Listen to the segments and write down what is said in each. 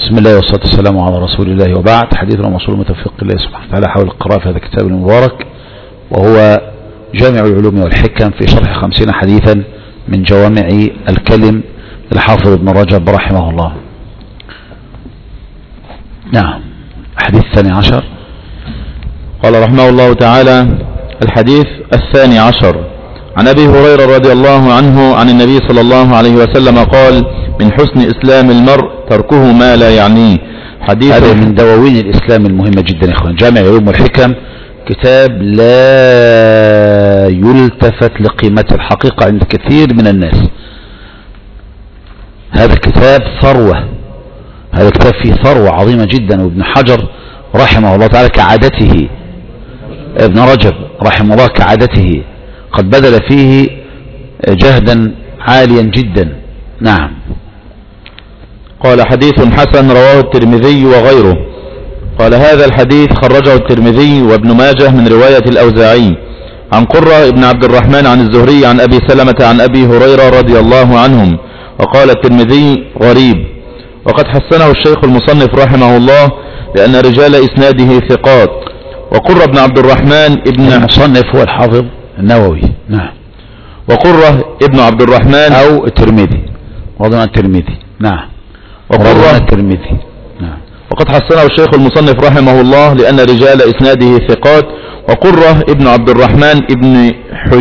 بسم الله والصلاة والسلام على رسول الله، وبعد. حديثنا موصول من توفيق الله سبحانه وتعالى حول القراءة في هذا الكتاب المبارك، وهو جامع العلوم والحكم في شرح 50 حديثا من جوامع الكلم للحافظ ابن رجب رحمه الله. نعم، الحديث 12 قال رحمه الله تعالى: الحديث 12 عن أبي هريرة رضي الله عنه عن النبي صلى الله عليه وسلم قال: من حسن إسلام المرء تركه ما لا يعنيه. حديث هذا من دواوين الإسلام المهمة جدا يا إخوان. جامع العلوم والحكم كتاب لا يلتفت لقيمته الحقيقة عند كثير من الناس. هذا الكتاب ثروة، هذا الكتاب فيه ثروة عظيمة جدا. وابن حجر رحمه الله تعالى كعادته، ابن رجب رحمه الله كعادته قد بذل فيه جهدا عاليا جدا. نعم. قال: حديث حسن رواه الترمذي وغيره. قال: هذا الحديث خرجه الترمذي وابن ماجه من رواية الأوزاعي عن قرة ابن عبد الرحمن عن الزهري عن أبي سلمة عن أبي هريرة رضي الله عنهم. وقال الترمذي: غريب. وقد حسنه الشيخ المصنف رحمه الله لأن رجال إسناده ثقات. وقرة ابن عبد الرحمن ابن المصنف هو الحافظ النووي. نعم. وقرة ابن عبد الرحمن أو الترمذي، وضع الترمذي. نعم. وقرة الترمذي. نعم. وقد حسنه الشيخ المصنف رحمه الله لأن رجال إسناده ثقات. وقرة ابن عبد الرحمن ابن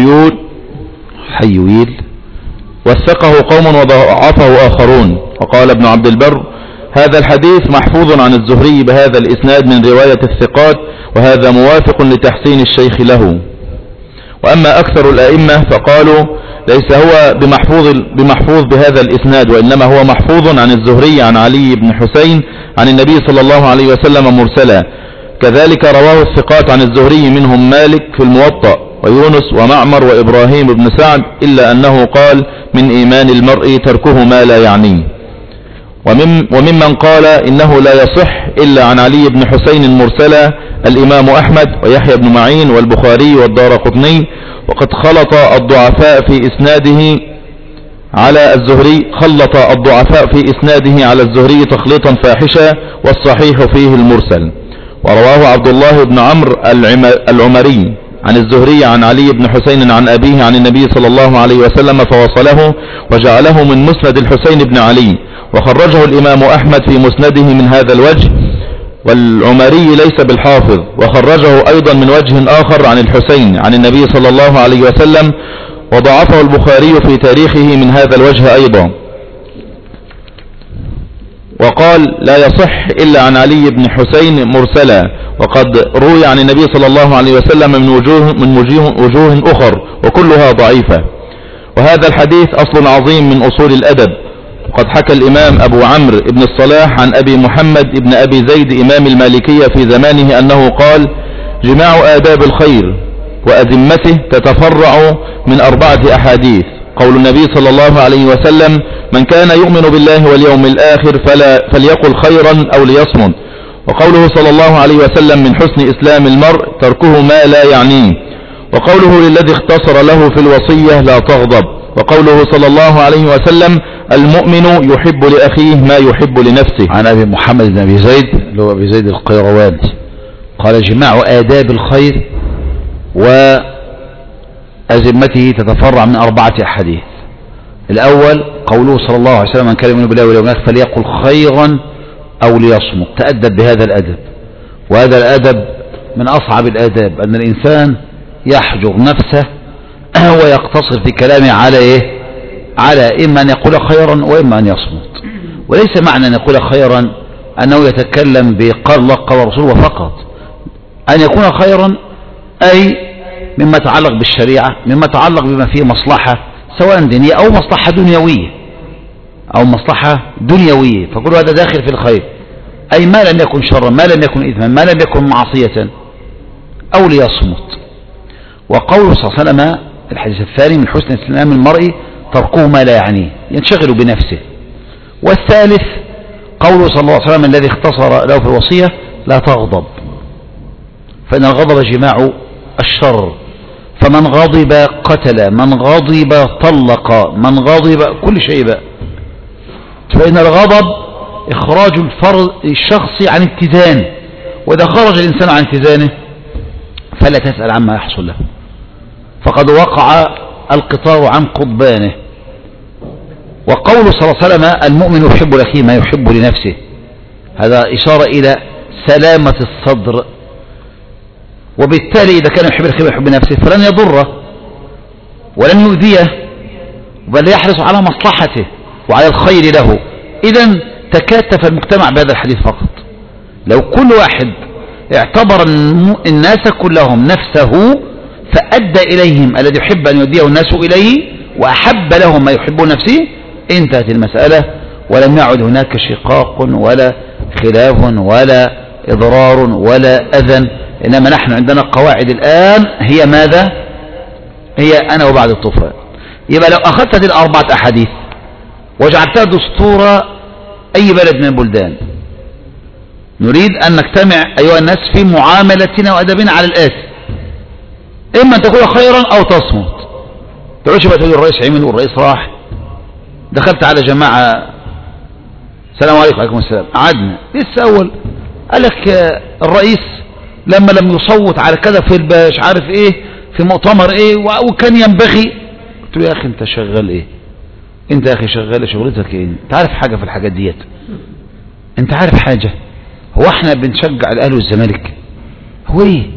حيويل وثقه قوم وضعفه آخرون. وقال ابن عبد البر: هذا الحديث محفوظ عن الزهري بهذا الإسناد من رواية الثقات، وهذا موافق لتحسين الشيخ له. وأما أكثر الأئمة فقالوا: ليس هو بمحفوظ بهذا الإسناد، وإنما هو محفوظ عن الزهري عن علي بن حسين عن النبي صلى الله عليه وسلم مرسلا. كذلك رواه الثقات عن الزهري منهم مالك في الموطأ ويونس ومعمر وإبراهيم بن سعد، إلا أنه قال: من إيمان المرء تركه ما لا يعنيه. وممن قال إنه لا يصح إلا عن علي بن حسين مرسلا الإمام أحمد ويحيى بن معين والبخاري والدارقطني. وقد خلط الضعفاء في إسناده على الزهري تخليطا فاحشا، والصحيح فيه المرسل. ورواه عبد الله بن عمرو العمري عن الزهري عن علي بن حسين عن أبيه عن النبي صلى الله عليه وسلم فوصله وجعله من مسند الحسين بن علي. وخرجه الإمام أحمد في مسنده من هذا الوجه، والعمري ليس بالحافظ. وخرجه أيضا من وجه آخر عن الحسين عن النبي صلى الله عليه وسلم، وضعفه البخاري في تاريخه من هذا الوجه أيضا. وقال: لا يصح إلا عن علي بن حسين مرسلا. وقد روي عن النبي صلى الله عليه وسلم من وجوه أخر وكلها ضعيفة. وهذا الحديث أصل عظيم من أصول الأدب. وقد حكى الإمام أبو عمرو بن الصلاح عن أبي محمد بن أبي زيد إمام المالكية في زمانه أنه قال: جماع آداب الخير وأذمته تتفرع من 4 أحاديث. قول النبي صلى الله عليه وسلم: من كان يؤمن بالله واليوم الآخر فليقل خيرا أو ليصمت. وقوله صلى الله عليه وسلم: من حسن إسلام المرء تركه ما لا يعنيه. وقوله للذي اختصر له في الوصية: لا تغضب. وقوله صلى الله عليه وسلم: المؤمن يحب لأخيه ما يحب لنفسه. عن أبي محمد بن أبي زيد اللي هو أبي زيد القيرواني قال: جماع آداب الخير وأزمته تتفرع من 4 أحاديث. الأول قوله صلى الله عليه وسلم: من كان يؤمن بالله واليوم الآخر فليقل خيرا أو ليصمت. تأدب بهذا الأدب، وهذا الأدب من أصعب الآداب، أن الإنسان يحجر نفسه ويقتصر في كلامه على إما أن يقول خيرا وإما أن يصمت. وليس معنى أن يقول خيرا أنه يتكلم بقال الله قال رسوله فقط. أن يكون خيرا أي مما يتعلق بالشريعة، مما يتعلق بما فيه مصلحة سواء دينية أو مصلحة دنيوية، فكل هذا داخل في الخير. أي ما لم يكن شرا، ما لم يكن إثما، ما لم يكن معصية، أو ليصمت. وقوله صلى الله عليه وسلم الحديث الثاني: من حسن إسلام المرء تركه ما لا يعنيه، ينشغل بنفسه. والثالث قوله صلى الله عليه وسلم الذي اختصر له في الوصية: لا تغضب، فإن الغضب جماع الشر. فمن غضب قتل، من غضب طلق، من غضب كل شيء بقى. فإن الغضب إخراج الفرد الشخصي عن اتزانه، وإذا خرج الإنسان عن اتزانه فلا تسأل عما يحصل له، فقد وقع القطار عن قضبانه. وقوله صلى الله عليه وسلم المؤمن يحب لأخيه ما يحب لنفسه، هذا إشارة إلى سلامة الصدر، وبالتالي إذا كان يحب لأخيه ما يحب لنفسه فلن يضره ولن يؤذيه، بل يحرص على مصلحته وعلى الخير له. إذن تكاتف المجتمع بهذا الحديث فقط. لو كل واحد اعتبر الناس كلهم نفسه فأدى إليهم الذي يحب أن يؤديه الناس إليه وأحب لهم ما يحبون نفسه، انتهت المسألة ولم يعد هناك شقاق ولا خلاف ولا إضرار ولا أذى. إنما نحن عندنا قواعد الآن هي ماذا؟ هي أنا وبعد الطوفان. يبقى لو أخذت هذه الأربعة أحاديث وجعلتها دستور أي بلد من البلدان، نريد أن نجتمع أيها الناس في معاملتنا وأدبنا على الآتي: إما أن تقول خيرا أو تصمت. تعالوا شبه تقول الرئيس عمل والرئيس راح، دخلت على جماعة السلام عليكم. وعليكم السلام. قعدنا لسه أول قال لك الرئيس لما لم يصوت على كذا في مش عارف إيه في مؤتمر إيه وكان ينبغي. قلت له يا أخي أنت شغال إيه؟ أنت يا أخي شغال شغلتك إيه؟ أنت عارف حاجة في الحاجات ديت؟ أنت عارف حاجة؟ هو احنا بنشجع الأهلي والزمالك؟ هو إيه؟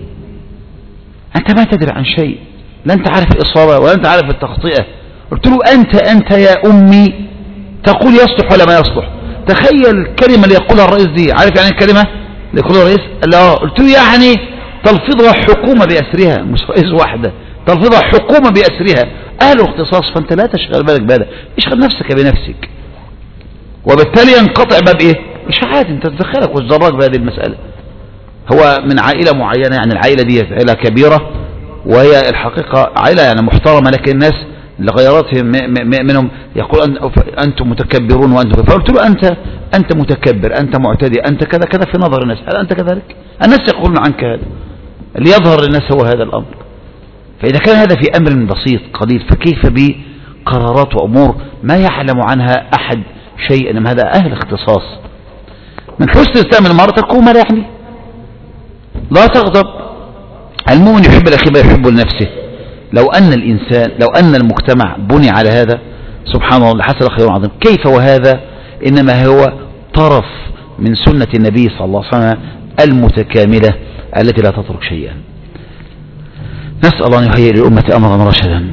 أنت ما تدري عن شيء، لا أنت عارف الإصابة ولا أنت عارف التخطئة. قلت له أنت يا أمي تقول يصلح ولا ما يصلح. تخيل الكلمة اللي يقولها الرئيس دي، عارف يعني الكلمة اللي يقولها الرئيس؟ لا. قلت له يعني تلفظها حكومة بأسرها، مش رئيس واحدة، تلفظها حكومة بأسرها، أهل اختصاص، فأنت لا تشغل بالك بهذا، اشغل نفسك بنفسك. وبالتالي ينقطع باب إيه؟ إشاعات أنت تدخلك وتزرق بهذه المسألة. هو من عائلة معينة، يعني العائلة دي عائلة كبيرة وهي الحقيقة عائلة يعني محترمة، لكن الناس لغيراتهم منهم يقول أنتم متكبرون وأنتم. فقلت له أنت متكبر، أنت معتدي، أنت كذا كذا في نظر الناس، هل أنت كذلك؟ الناس يقولون عنك هذا، اللي يظهر للناس هو هذا الأمر. فإذا كان هذا في أمر بسيط قليل، فكيف بقرارات وأمور ما يعلم عنها أحد شيء، إنما هذا أهل اختصاص. من حسن إسلام المرء تكون ما لا يحمي. لا تغضب. المؤمن يحب الأخي ما يحب لنفسه. لو أن المجتمع بني على هذا سبحان الله لحصل خير عظيم. كيف وهذا إنما هو طرف من سنة النبي صلى الله عليه وسلم المتكاملة التي لا تترك شيئا. نسأل الله أن يهيئ للأمة أمرا رشدا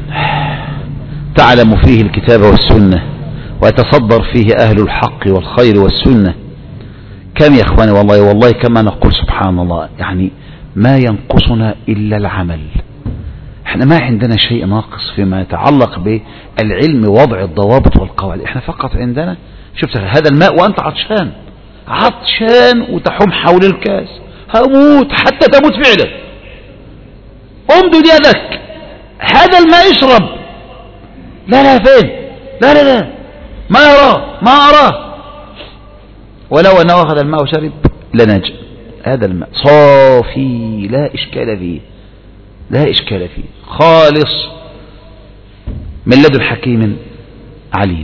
تعلم فيه الكتاب والسنة ويتصدر فيه أهل الحق والخير والسنة. كم يا إخواني والله كما نقول سبحان الله، يعني ما ينقصنا إلا العمل. احنا ما عندنا شيء ناقص فيما يتعلق بالعلم ووضع الضوابط والقواعد. احنا فقط عندنا شفت هذا الماء وأنت عطشان وتحوم حول الكاس، هموت حتى تموت فعلا، امدد يدك هذا الماء اشرب. لا فين؟ لا ما أراه. ولو أنه أخذ الماء وشرب لنجا. هذا الماء صافي لا إشكال فيه خالص من لدن حكيم عليم.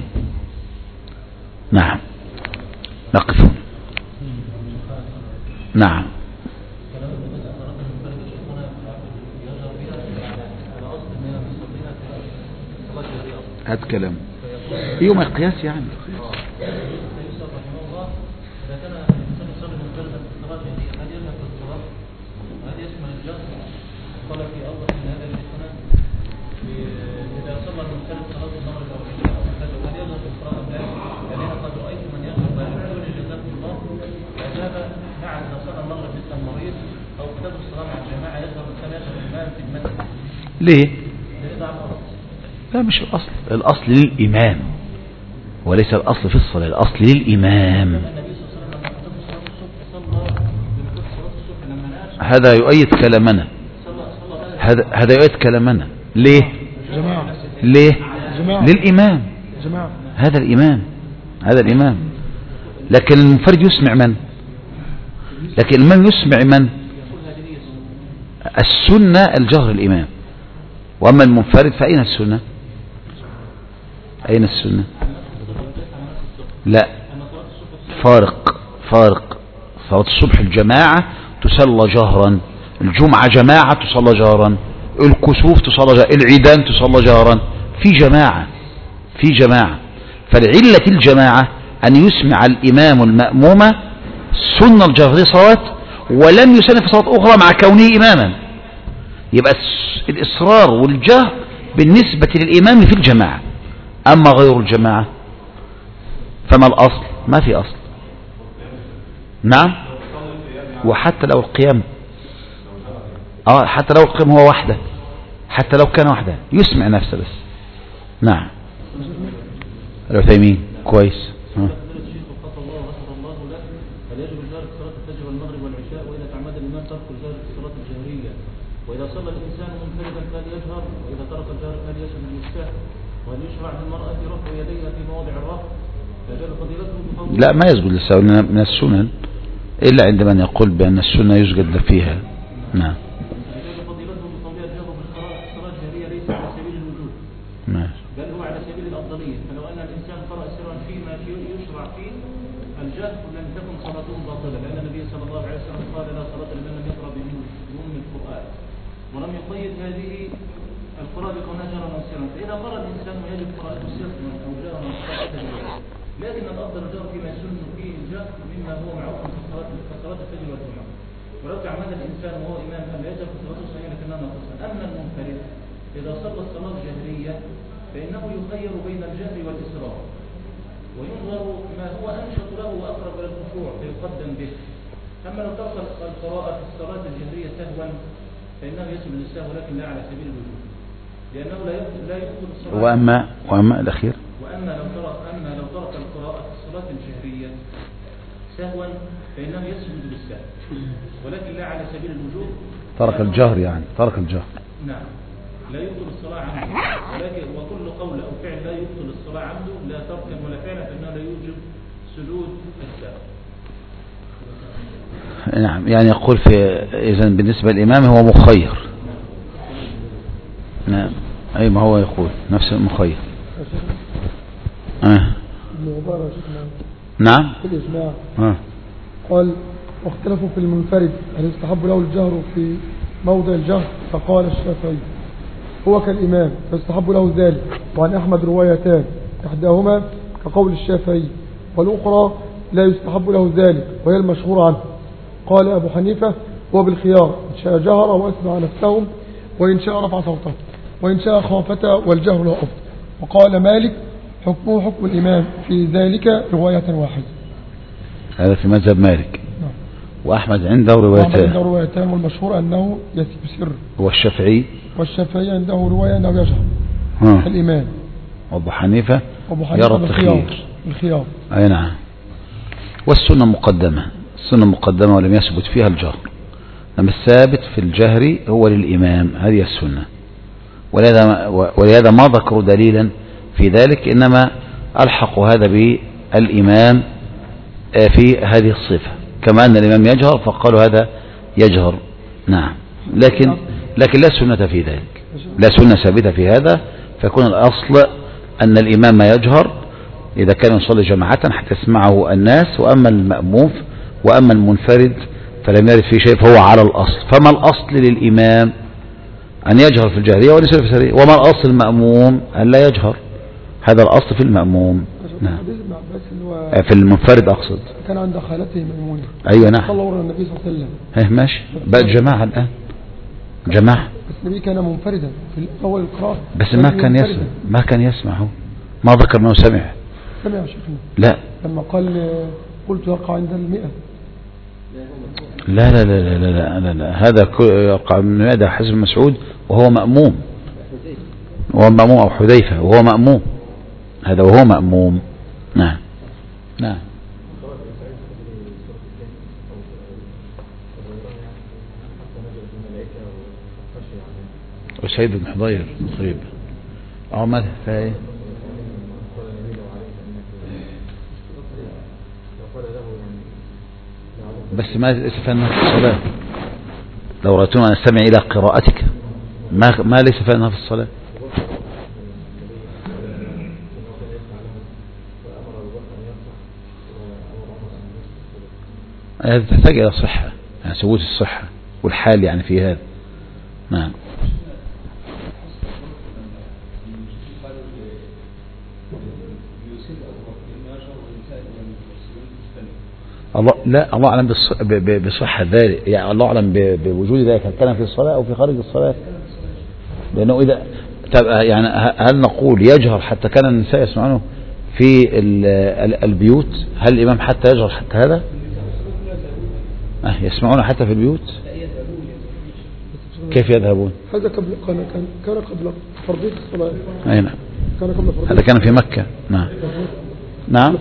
نعم نقف. نعم هذا كلام يوم القياس يعني ليه؟ لا مش الأصل. الأصل للإمام وليس الأصل في الصلاة. الأصل للإمام. هذا يؤيد كلامنا. هذا يؤيد كلامنا. ليه؟ للإمام. هذا الإمام. لكن المنفرد يسمع من؟ لكن الإمام يسمع من؟ السنة الجهر الإمام. وأما المنفرد فأين السنة؟ لا فارق. صلاة الصبح الجماعة تصلى جهرا، الجمعة جماعة تصلى جهرا، الكسوف تصلى جهرا، العيدان تصلى جهرا، في جماعة. فالعلة الجماعة أن يسمع الإمام المأموم سنة الجهر في صلاة، ولم يسن في صلاة أخرى مع كونه إماما. يبقى الإصرار والجهر بالنسبة للإمام في الجماعة. أما غير الجماعة فما الأصل؟ ما في أصل. نعم. وحتى لو القيام حتى لو القيام هو وحده، حتى لو كان وحده يسمع نفسه بس. نعم. العثيمين كويس. وإذا صلى الإنسان منفردا فليجهر، وإذا ترك الجهر فليسجد للسهو، وهل يشرع للمرأة رفع يديها في مواضع الرفع؟ فجل فضيلته لا، ما يسجد للسهو من السنن، إلا عند من يقول بأن السنة يسجد فيها. نعم. فجل فضيلته بقولها الجهر بالصلاة الجهرية ليس على سبيل الوجوب، بل هو على سبيل الأفضلية. فلو أن الإنسان قرأ سرا فيما يشرع فيه الجهر لم تكن صلاته باطلة، لأن النبي صلى الله عليه وسلم قال لا صلاة لمن لم يقرأ بأم القرآن، ولم يقيد هذه القراءة بكونها جهرا أو سرا. فإذا قرأ الإنسان يجب قراءته سرا أو جهرا قراءته، لكن الأفضل الجهر فيما يسن فيه الجهر مما هو معروف في صلاة الفجر والجمعة. ولو تعمد الإنسان وهو إمام أن يجهر في صلاته صحيحة لكنها ناقصة. أما المنفرد إذا صلى الصلاة الجهرية فإنه يخير بين الجهر والإسراء، وينظر ما هو أنشط له وأقرب إلى الخشوع فيقدم به. أما لو ترك القراءة في الصلاة الجهرية سهوا فإنه يسجد للسهو، لكن لا على سبيل الوجوب، لأنه لا يبطل الصلاة. وأما الأخير، وأما لو ترك القراءة في الصلاة الجهرية سهوا فإنه يسجد للسهو، ولكن لا على سبيل الوجوب. ترك الجهر يعني ترك الجهر. نعم، لا يبطل الصلاة عنده، ولكن وكل قول أو فعل لا يبطل الصلاة عنده لا تركا ولا فعلا فإنه لا يوجب سجود السهو. نعم، يعني يقول إذن بالنسبة للإمام هو مخير. نعم، أي ما هو يقول نفس المخير. نعم. في الإجماع قال واختلفوا في المنفرد هل يستحب له الجهر في موضع الجهر، فقال الشافعي هو كالإمام فيستحب له ذلك، وعن أحمد روايتان إحداهما كقول الشافعي والأخرى لا يستحب له ذلك وهي المشهور عنه. قال أبو حنيفة هو بالخيار، إن شاء جهر وأسمع نفسهم، وإن شاء رفع صوته، وإن شاء خافت والجهر له أفضل. وقال مالك حكمه حكم الإمام في ذلك رواية واحدة. هذا في مذهب مالك. نعم. وأحمد عنده روايتان. والمشهور أنه يسر. والشافعي عنده رواية أنه يجهر الإمام. وأبو حنيفة يرى الخيار. أي نعم. والسنة مقدمة ولم يثبت فيها الجهر، لما الثابت في الجهر هو للإمام، هذه السنة. ولهذا ما ذكروا دليلا في ذلك، إنما ألحقوا هذا بالإمام في هذه الصفة، كما أن الإمام يجهر فقالوا هذا يجهر. نعم، لكن لا سنة في ذلك، لا سنة ثابتة في هذا، فيكون الأصل أن الإمام يجهر إذا كان يصلي جماعة حتى يسمعه الناس، وأما المنفرد فلم يرد فيه شيء فهو على الأصل. فما الأصل للإمام؟ أن يجهر في الجهرية وليس في السرية. وما الأصل المأموم؟ أن لا يجهر، هذا الأصل في المأموم. نعم. في المنفرد أقصد. كان عند خالته ميمونة. أيوة نعم. صلى ورا النبي صلى الله عليه وسلم. ماشي، بقى جماعة الآن جماعة. بس النبي كان منفردا في أول القراءة. بس ما كان يسمع هو. ما ذكر أنه سمع يا شيخنا. لا. لما قال قلت يقع عند 100. لا لا لا لا لا لا, لا. هذا يقع من 100 حسب مسعود وهو مأموم. أو حذيفة وهو مأموم. هذا وهو مأموم. نعم. نعم. وسيد بن حضير تقريبا ماذا فايه بس ما ليس فانها في الصلاة. لو رأيتنا نستمع إلى قراءتك ما ليس فانها في الصلاة. هذا تحتاج إلى صحة، يعني ثبوت الصحة والحال يعني في هذا. نعم. الله أعلم بصحة ذلك، يعني الله أعلم بوجود ذلك، هل كان في الصلاة أو في خارج الصلاة. لأنه إذا يعني هل نقول يجهر حتى كان النساء يسمعونه في البيوت؟ هل الإمام حتى يجهر حتى هذا؟ يسمعون حتى في البيوت؟ كيف يذهبون؟ هذا كان قبل فرضية الصلاة. أي نعم. هذا كان في مكة. نعم. نعم.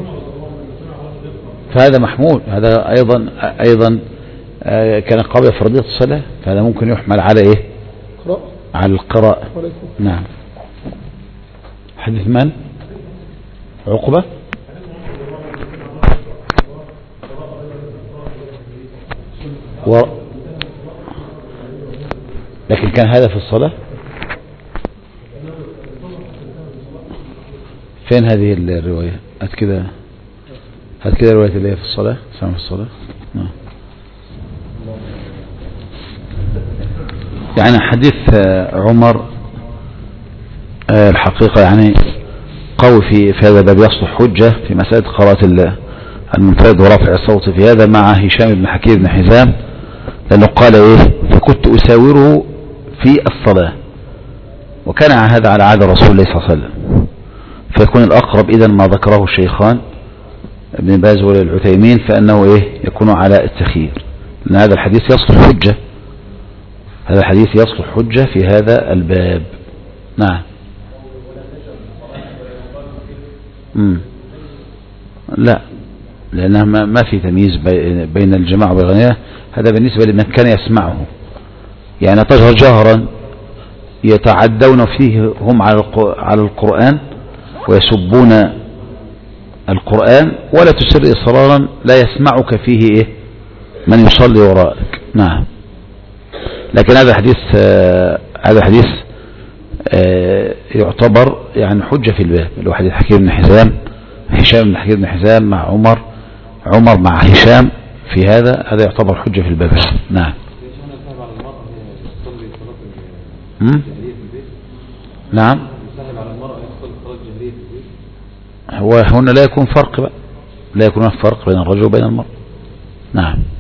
فهذا محمول، هذا أيضا كان قبل فرضية الصلاة، فهذا ممكن يحمل على إيه؟ على القراءة. نعم. حديث من؟ عقبة. لكن كان هذا في الصلاة. فين هذه الرواية؟ هات كده الرواية اللي هي في الصلاة، سامع الصلاة. يعني حديث عمر الحقيقة يعني قوي في هذا الباب، يصلح حجة في مسألة قراءة المنفرد ورفع الصوت في هذا مع هشام بن حكيم بن حزام، لأنه قال إيه؟ فكنت أساوره في الصلاة، وكان هذا على عادة رسول الله صلى الله عليه وسلم، فيكون الأقرب إذا ما ذكره الشيخان ابن باز والعثيمين، فأنه إيه؟ يكون على التخيير، لأن هذا الحديث يصلح حجة، هذا الحديث يصلح حجة في هذا الباب. نعم. لا، لأنها ما في تمييز بين الجماعة وغيرها، هذا بالنسبة لمن كان يسمعه، يعني تجهر جهرا يتعدون فيه هم على القرآن ويسبون القرآن، ولا تسر إصرارا لا يسمعك فيه إيه؟ من يصلي وراءك. نعم. لكن هذا حديث يعتبر يعني حجة في الباب، اللي هو حديث حكيم بن حزام، هشام بن حكيم بن حزام مع عمر مع هشام، في هذا يعتبر حجة في الباب. نعم. نعم. هو هنا لا يكون فرق بقى، لا يكون فرق بين الرجل وبين المرأة. نعم.